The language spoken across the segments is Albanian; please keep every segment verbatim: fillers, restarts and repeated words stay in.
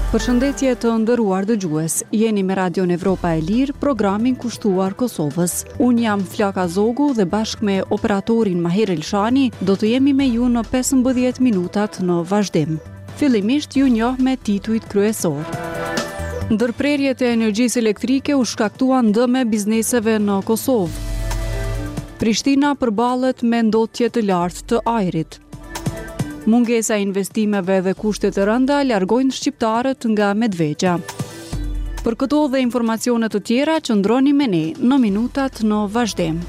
Përshëndetje të nderuar dëgjues, jeni me Radion Evropa e Lirë, programin kushtuar Kosovës. Unë jam Flaka Zogu dhe bashkë me operatorin Mahir Elshani do të jemi me ju në pesëmbëdhjetë minutat në vazhdim. Fillimisht ju njoh me titujt kryesor. Ndërprerjet e energjisë elektrike u shkaktuan dëme bizneseve në Kosovë. Prishtina përballet me ndotje të lartë të ajrit. Mungesa e investimeve dhe kushtet të rënda largojnë shqiptarët nga Medvegja. Për këto dhe informacione të tjera, qëndroni me ne në minutat në vazhdim.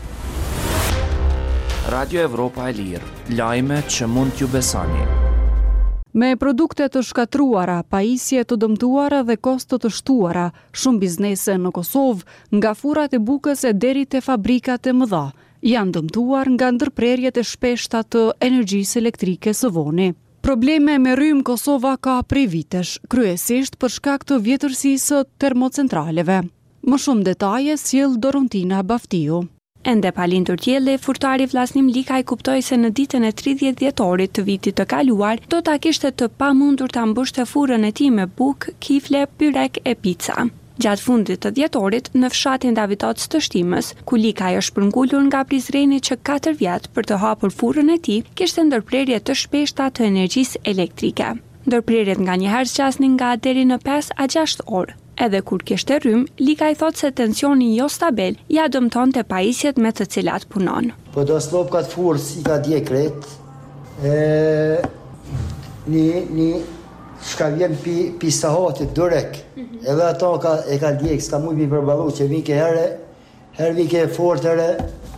Radio Evropa e Lirë, lajme që mund t'ju besoni. Me produkte të shkatruara, pajisje të dëmtuara dhe kosto të shtuara, shumë biznese në Kosovë, nga furat e bukës e deri te fabrikat e mëdha, janë dëmtuar nga ndërprerjet e shpeshta të energjisë elektrike së voni. Probleme me rrymë Kosova ka prej vitesh, kryesisht për shkak të vjetërsisë së termocentraleve. Më shumë detaje sjell Dorontina Baftiu. Ende pa lindur qielli, furtari Vllaznim Likaj kuptoi se në ditën e tridhjetë dhjetorit të vitit të kaluar do ta kishte të pamundur ta mbushte furrën e tij me bukë, kifle, byrek e pica. Gjatë fundit të dhjetorit, në fshatin Davidoc të Shtimës, ku Likaj është përngulur nga Prizreni që katër vjet për të hapur furrën e tij, kishte ndërprerje të shpeshta të energjisë elektrike. Ndërprerjet nganjëherë zgjasnin nga deri në pesë a gjashtë orë. Edhe kur kishte rrymë, Likaj thot se tensioni jo stabil ja dëmtonte pajisjet me të cilat punon. Po do slop kat furrë si ka dje kret, e një një shka vjen pi, pi sahatit, durek, mm-hmm. Edhe ato ka, e ka djek, s'ka mujt mi përbalu, që vike herë, herë vike fort herë,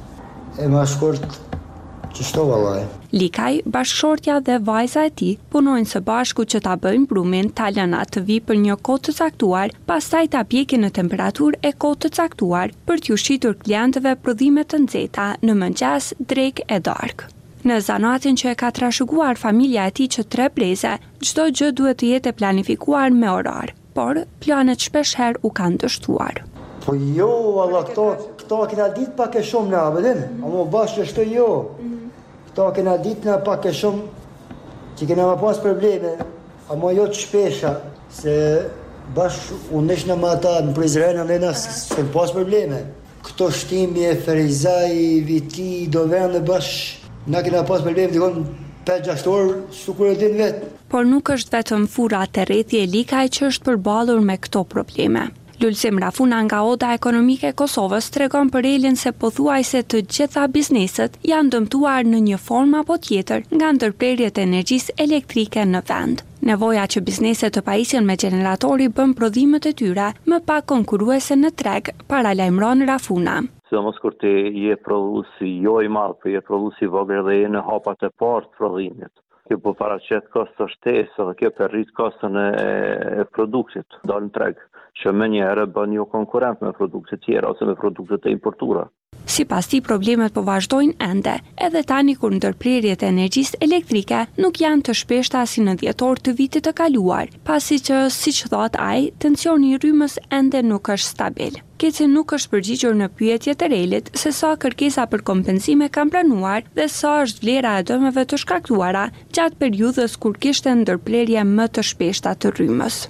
e ma shkurt që shto valaj. Likaj, bashkëshortja dhe vajza e tij punojnë së bashku që ta bëjnë brumin, ta lëna të vi për një kohë të caktuar, pastaj ta pjekin në temperaturë e kohë të caktuar për t'ju shitur klientëve prodhime të nxehta në mëngjes, drekë e darkë. Në zanatin që e ka trashëguar familja e tij që tre breze, çdo gjë duhet të jetë planifikuar me orar, por planet shpeshherë u kanë dështuar. Po jo, valla, këto, këto kena ditë pak e shumë në abedin, ama bashkë është jo. Këto kena ditë në pak e shumë, që kena më pas probleme, ama jo të shpesha, se bashkë unë nesh në më ata në Prizren, në në se pas probleme. Këto shtimje, Ferizaj, Viti, do vende bashkë, na kena pas probleme dikon pesë gjashtë orë, sukur e din vetë. Por nuk është vetëm furra të rrethi e Likaj që është përballur me këto probleme. Lulzim Rafuna nga Oda Ekonomike e Kosovës tregon për Elin se pothuajse të gjitha bizneset janë dëmtuar në një formë apo tjetër nga ndërprerjet e energjisë elektrike në vend. Nevoja që bizneset të pajisjen me generatori bën prodhimet e tyre më pak konkurruese në treg, paralajmëron Rafuna. Sidomos kur ti je prodhuesi jo i madh, po je prodhuesi i vogël dhe je në hapat e parë të prodhimit. Kjo po paraqet kosto shtesë dhe kjo për rrit kostën e, e produktit dal në treg, që më njëherë bën jo konkurrent me produkte tjera ose me produkte të importuara. Sipas tij problemet po vazhdojnë ende, edhe tani kur ndërprerjet e energjisë elektrike nuk janë të shpeshta si në dhjetor të vitit të kaluar, pasi që, siç thot ai, tensioni i rrymës ende nuk është stabil. Keci nuk është përgjigjur në pyetje të Relit se sa kërkesa për kompensime kanë pranuar dhe sa është vlera e dëmeve të shkaktuara gjatë periudhës kur kishte ndërprerje më të shpeshta të rrymës.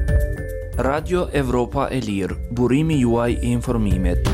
Radio Evropa e Lirë, burimi juaj i informimit.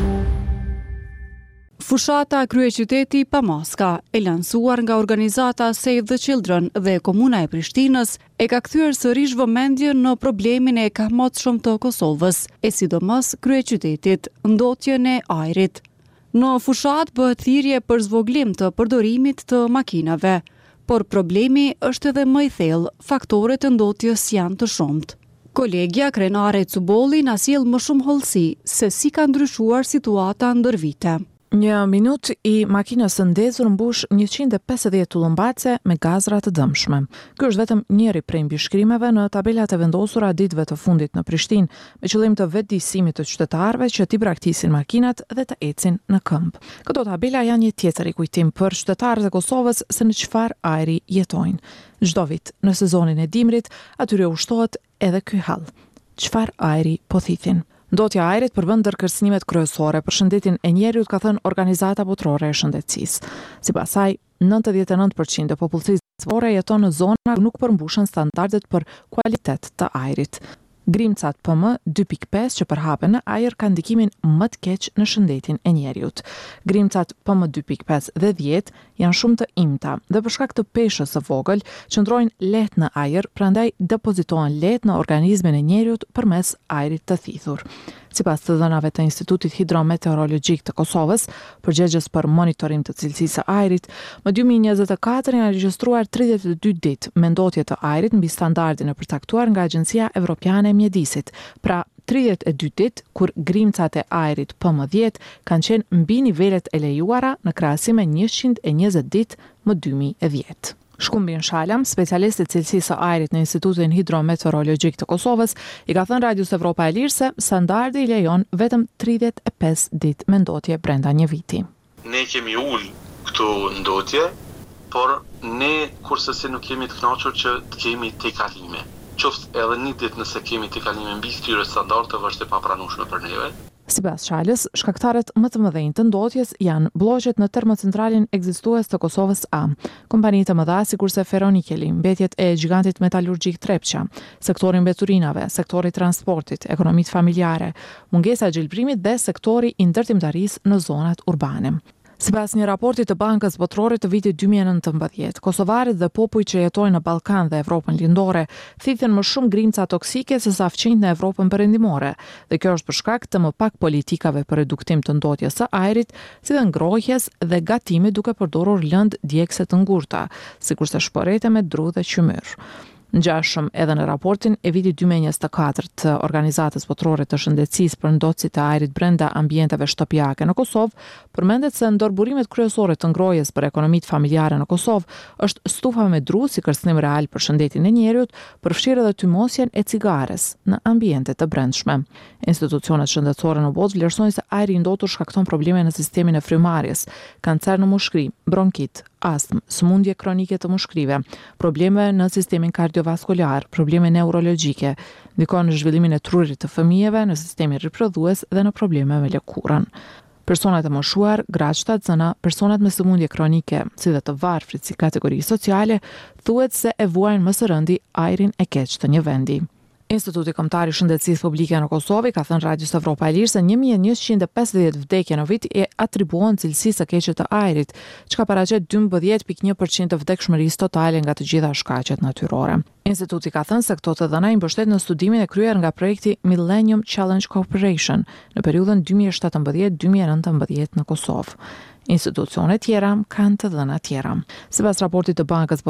Fushata kryeqyteti Pamaska, e lansuar nga organizata Save the Children dhe Komuna e Prishtinës, e ka kthyer sërish vëmendjen në problemin e kahmotshëm të Kosovës, e sidomos kryeqytetit, ndotjen e ajrit. Në fushat bëhet thirrje për zvoglim të përdorimit të makinave, por problemi është edhe më i thellë, faktorët e ndotjes janë të shumtë. Kolegja krenare Cubolli na sjell më shumë hollësi se si ka ndryshuar situata ndër vite. Një minut i makinës së ndezur mbush njëqind e pesëdhjetë tullumbace me gazra të dëmshme. Ky është vetëm njëri prej mbishkrimeve në tabelat e vendosura ditëve të fundit në Prishtinë, me qëllim të vetëdijësimit të qytetarëve që t'i braktisin makinat dhe të ecin në këmbë. Këto tabela janë një tjetër i kujtim për qytetarët e Kosovës se në çfarë ajri jetojnë. Çdo vit në sezonin e dimrit atyre ushtohet edhe ky hall. Çfarë ajri po thithin? Ndotja e ajrit përbën ndërkërcënimet kryesore për shëndetin e njerëzit, ka thënë Organizata Botërore e Shëndetësisë. Sipas saj, nëntëdhjetë e nëntë përqind e popullsisë shëndetësore jeton në zona ku nuk përmbushën standardet për kualitet të ajrit. Grimcat P M dy pikë pesë që përhapen në ajër kanë ndikimin më të keq në shëndetin e njeriut. Grimcat P M dy pikë pesë dhe dhjetë janë shumë të imta dhe për shkak të peshës së vogël qëndrojnë lehtë në ajër, prandaj depozitohen lehtë në organizmin e njeriut përmes ajrit të thithur. Sipas të dhënave të Institutit Hidrometeorologjik të Kosovës, përgjegjës për monitorim të cilësisë së ajrit, më dy mijë e njëzet e katër janë regjistruar tridhjetë e dy ditë me ndotje të ajrit mbi standardin e përcaktuar nga Agjencia Evropiane e Mjedisit, pra tridhjetë e dy ditë kur grimcat e ajrit P M dhjetë kanë qenë mbi nivelet e lejuara në krahasim me njëqind e njëzet ditë më dy mijë e dhjetë. Shkumbin Shalam, specialist i cilësisë së ajrit në Institutin Hidrometeorologjik të Kosovës, i ka thënë Radios Evropa e Lirë se standardi i lejon vetëm tridhjetë e pesë ditë me ndotje brenda një viti. Ne kemi ul këtu ndotje, por ne kurse si nuk kemi të kënaqur që të kemi tejkalime. Qoftë edhe një ditë nëse kemi tejkalime mbi këtyre standardeve është e papranueshme për neve. Sipas Shalës, shkaktarët më të mëdhenj të ndotjes janë blloqet në termocentralin ekzistues të Kosovës A, kompani të mëdha sikurse Ferronikeli, mbetjet e gjigantit metalurgjik Trepça, sektori mbeturinave, sektori transportit, ekonomitë familjare, mungesa e gjelbrimit dhe sektori i ndërtimtarisë në zonat urbane. Sipas një raporti të Bankës Botërore të vitit dy mijë e nëntëmbëdhjetë, kosovarët dhe popujt që jetojnë në Ballkan dhe Evropën lindore thithen më shumë grimca toksike se sa fqinjt në Evropën perëndimore, dhe kjo është për shkak të më pak politikave për reduktim të ndotjes së ajrit, si dhe ngrohjes dhe gatimit duke përdorur lëndë djegëse të ngurta, sikurse shpërrejtje me dru dhe qymyr. Ngjashëm edhe në raportin e vitit dy mijë e njëzet e katër të Organizatës Botërore të Shëndetësisë për ndotësit e ajrit brenda ambienteve shtëpiake në Kosovë, përmendet se ndër burimet kryesore të ngrohjes për ekonomitë familjare në Kosovë është stufa me dru si kërcënim real për shëndetin e njeriut, përfshirë edhe tymosjen e cigares në ambiente të brendshme. Institucionet shëndetësore në botë vlerësojnë se ajri i ndotur shkakton probleme në sistemin e frymarrjes, kancer në mushkri, bronkit, astm, sëmundje kronike të mushkrive, probleme në sistemin kardiovaskular, probleme neurologjike, ndikon në zhvillimin e trurit të fëmijëve, në sistemin riprodhues dhe në probleme me lëkurën. Personat e moshuar, graçtat, zëna, personat me sëmundje kronike, si dhe të varfrit si kategori sociale, thuhet se e vuajnë më së rëndi ajrin e keq të një vendi. Instituti Kombëtar i Shëndetësisë Publike në Kosovë ka thënë Radios Evropa e Lirë se një mijë e njëqind e pesëdhjetë vdekje në vit e atribuohen cilësisë së keqe të ajrit, çka paraqet dymbëdhjetë pikë një përqind të vdekshmërisë totale nga të gjitha shkaqet natyrore. Instituti ka thënë se këto të dhëna i mbështet në studimin e kryer nga projekti Millennium Challenge Corporation në periudhën dy mijë e shtatëmbëdhjetë dy mijë e nëntëmbëdhjetë në Kosovë. Institucione tjera kanë të dhëna tjera. Sipas raportit të Bankës